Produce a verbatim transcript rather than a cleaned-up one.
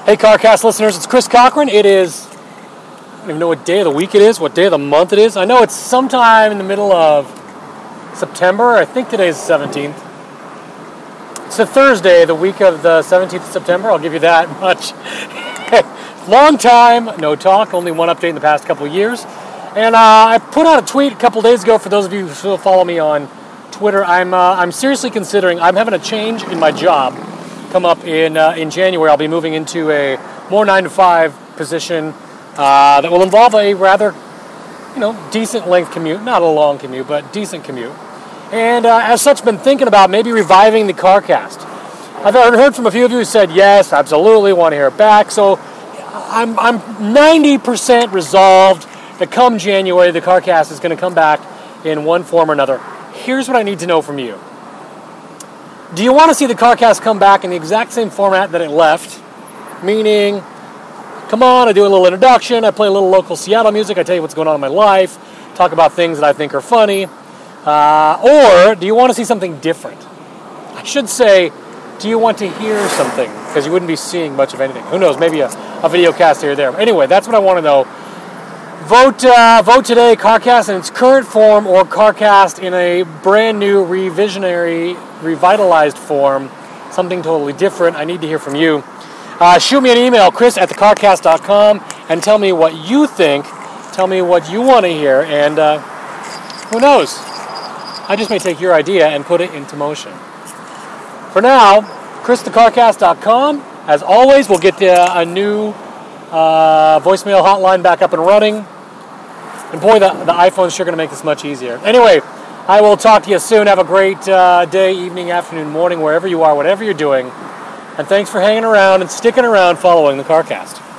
Hey, CarCast listeners, it's Chris Cochran. It is, I don't even know what day of the week it is, what day of the month it is. I know it's sometime in the middle of September. I think today's the seventeenth. It's a Thursday, the week of the seventeenth of September. I'll give you that much. Long time, no talk, only one update in the past couple of years. And uh, I put out a tweet a couple days ago for those of you who still follow me on Twitter. I'm uh, I'm seriously considering, I'm having a change in my job come up in uh, in January. I'll be moving into a more nine to five position uh, that will involve a rather, you know, decent length commute. Not a long commute, but decent commute. And uh, as such, been thinking about maybe reviving the CarCast. I've heard from a few of you who said, yes, absolutely, want to hear it back. So I'm I'm ninety percent resolved that come January, the CarCast is going to come back in one form or another. Here's what I need to know from you. Do you want to see the CarCast come back in the exact same format that it left? Meaning, come on, I do a little introduction, I play a little local Seattle music, I tell you what's going on in my life, talk about things that I think are funny. Uh, or do you want to see something different? I should say, do you want to hear something? Because you wouldn't be seeing much of anything. Who knows, maybe a, a video cast here or there. Anyway, that's what I want to know. Vote uh, vote today, CarCast in its current form or CarCast in a brand new, revisionary, revitalized form. Something totally different. I need to hear from you. Uh, shoot me an email, chris at the carcast dot com, and tell me what you think. Tell me what you want to hear, and uh, who knows? I just may take your idea and put it into motion. For now, chris at the carcast dot com. As always, we'll get uh, a new uh, voicemail hotline back up and running. And boy, the, the iPhone's sure going to make this much easier. Anyway, I will talk to you soon. Have a great uh, day, evening, afternoon, morning, wherever you are, whatever you're doing. And thanks for hanging around and sticking around following the CarCast.